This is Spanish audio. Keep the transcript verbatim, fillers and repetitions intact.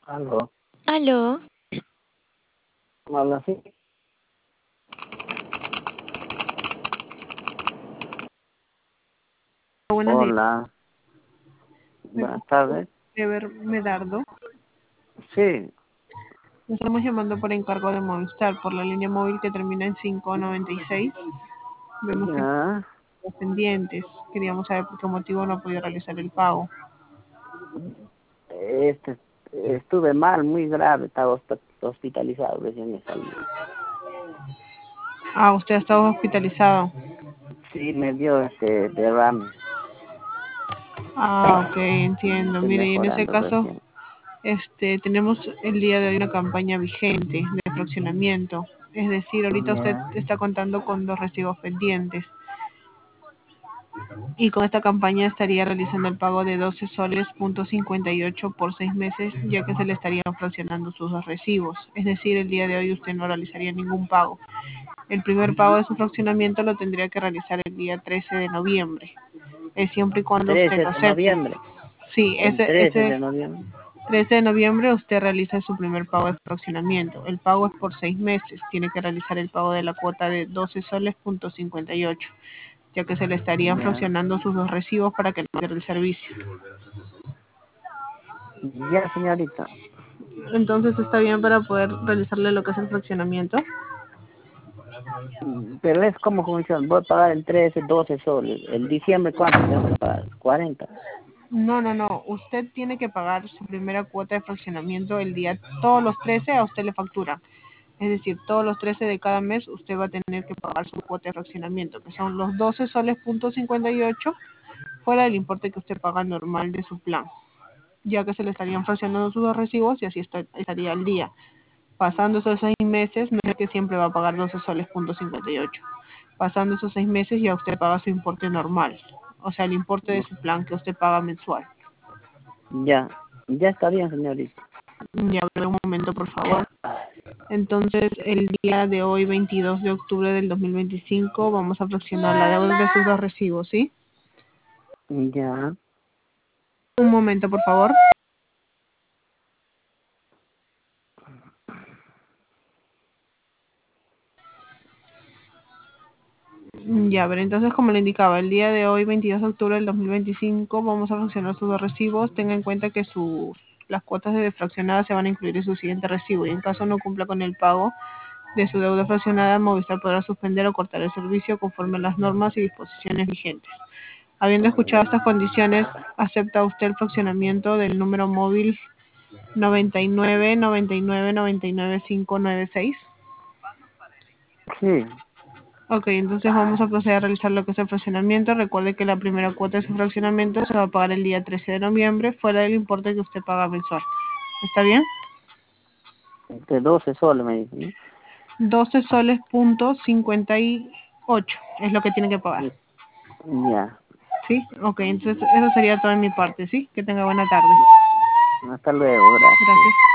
Aló, Aló, habla así. Buenos días, Hola, me buenas comunico tardes. de Ever Medardo. Sí, Nos estamos llamando por encargo de Movistar por la línea móvil que termina en cinco noventa y seis. Vemos que ya, los pendientes. Queríamos saber por qué motivo no ha podido realizar el pago. este, estuve mal, muy grave, estaba hosp- hospitalizado, recién me salí. Ah, usted ha estado hospitalizado. Sí, me dio este derrame, Ah, ok, entiendo. estoy Mire, y en ese mejorando caso, recién. este, tenemos el día de hoy una campaña vigente de fraccionamiento. Es decir, ahorita usted Ya, está contando con dos recibos pendientes. Y con esta campaña estaría realizando el pago de doce soles punto cincuenta y ocho por seis meses, ya que se le estarían fraccionando sus dos recibos. Es decir, el día de hoy usted no realizaría ningún pago. El primer pago de su fraccionamiento lo tendría que realizar el día trece de noviembre, es siempre y cuando usted trece lo de acepte. noviembre, Sí, el ese, trece ese de noviembre. trece de noviembre usted realiza su primer pago de fraccionamiento. El pago es por seis meses. Tiene que realizar el pago de la cuota de doce soles punto cincuenta y ocho, ya que se le estarían Ya, fraccionando sus dos recibos para que no pierda el servicio. ya, señorita. Entonces está bien para poder realizarle lo que es el fraccionamiento. Mm, Pero es como funciona, voy a pagar el trece, doce soles. El diciembre, ¿cuánto tengo que pagar? Cuarenta. No, no, no. Usted tiene que pagar su primera cuota de fraccionamiento el día, todos los trece a usted le factura. Es decir, todos los trece de cada mes usted va a tener que pagar su cuota de fraccionamiento, que son los doce soles punto cincuenta y ocho, fuera del importe que usted paga normal de su plan, ya que se le estarían fraccionando sus dos recibos y así está- estaría al día. Pasando esos seis meses, no es que siempre va a pagar doce soles punto cincuenta y ocho. Pasando esos seis meses ya usted paga su importe normal, o sea, el importe de su plan que usted paga mensual. Ya, ya está bien, señorita. Ya, ver un momento, por favor. Entonces, el día de hoy, veintidós de octubre del dos mil veinticinco, vamos a fraccionar la deuda de sus dos recibos, ¿sí? Ya. Un momento, por favor. Ya, a ver, entonces, como le indicaba, el día de hoy, veintidós de octubre del dos mil veinticinco, vamos a fraccionar sus dos recibos. Tenga en cuenta que sus, las cuotas de fraccionadas se van a incluir en su siguiente recibo y en caso no cumpla con el pago de su deuda fraccionada, Movistar podrá suspender o cortar el servicio conforme a las normas y disposiciones vigentes. Habiendo escuchado estas condiciones, ¿acepta usted el fraccionamiento del número móvil noventa y nueve noventa y nueve noventa y nueve cinco nueve seis? Sí, Ok, entonces vamos a proceder a realizar lo que es el fraccionamiento. Recuerde que la primera cuota de su fraccionamiento se va a pagar el día trece de noviembre, fuera del importe que usted paga mensual. ¿Está bien? de doce soles me dicen, doce soles punto cincuenta y ocho es lo que tiene que pagar. ¿no? Ya, ¿Sí? Ok, entonces eso sería todo en mi parte, ¿sí? Que tenga buena tarde. hasta luego, gracias. Gracias.